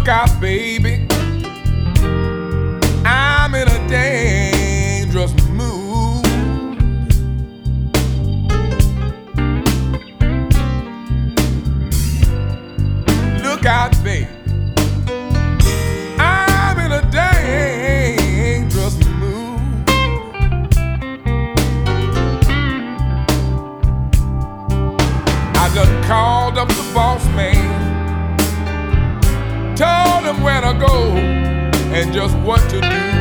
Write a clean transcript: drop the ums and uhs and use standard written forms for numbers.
Look out, baby, I'm in a dangerous mood. Look out, baby, I'm in a dangerous mood. I done called up the boss man, told him where to go and just what to do.